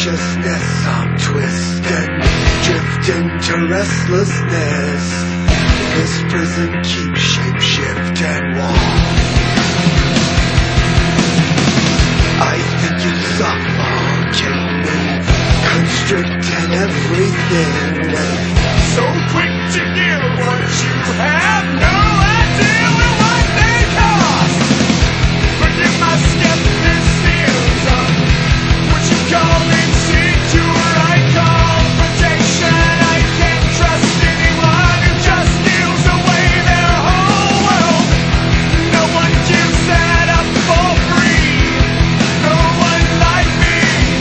consciousness, I'm twisted, drifting to restlessness. This prison keeps shape-shifting walls. I think you suffocate me, constricting everything. So quick to give what you have no idea what they cost. Forgive my skepticism, what you call insecure, I call protection. I can't trust anyone who just gives away their whole world. No one gives that up for free. No one like me.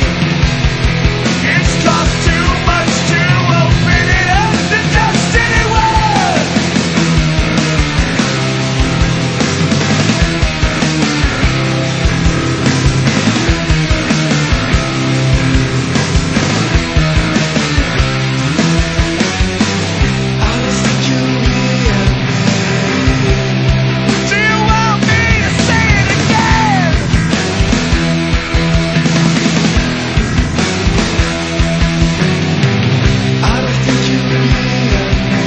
It's cost too much to open it up to just anyone. I was curious. Do you want me to say it again? I don't think you hear me.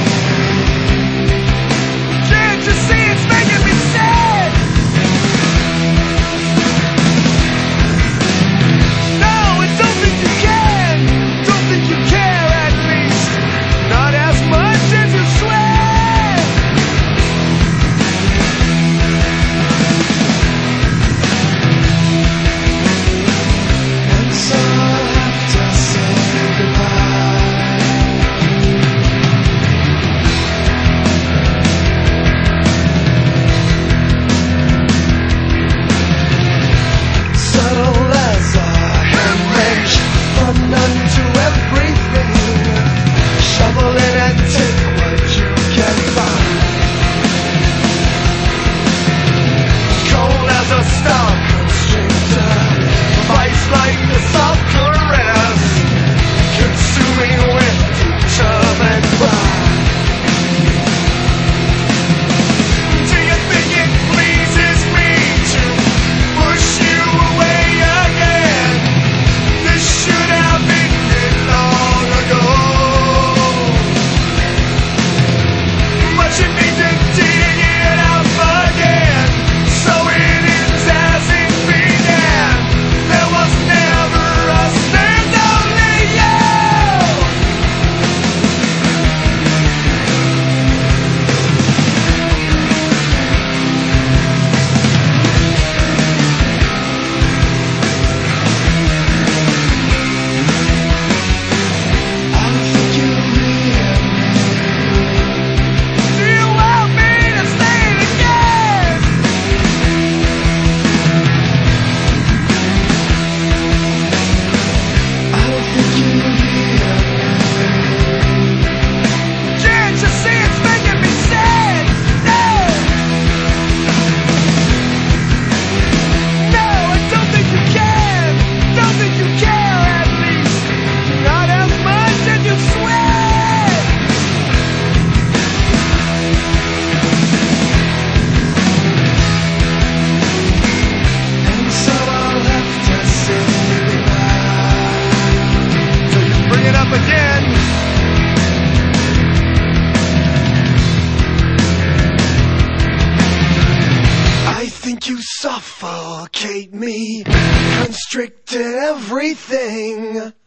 Can't you see it's making me sad? No, I don't think you can. Don't think you care, at least. Not as much as you swear. And so I'll have to say goodbye. Subtle as a hemorrhage, from none to everything. Shovel in and take what you can find. Cold as a star constrictor, vice like the soft caress, consuming with determined pride. Do you think it pleases me to push you away again? This should have ended long ago. But you need to dig it up again, so it ends as it began. There was never us, there's only you. I don't think you hear me. Do you want me to say it again? I don't think you hear me. Can't you see it's making me sad? No. No, I don't think you can. Don't think you care, at least. Not as much as you swear. And so I'll have to say goodbye. So you bring it up again. I think you suffocate me, constricted everything.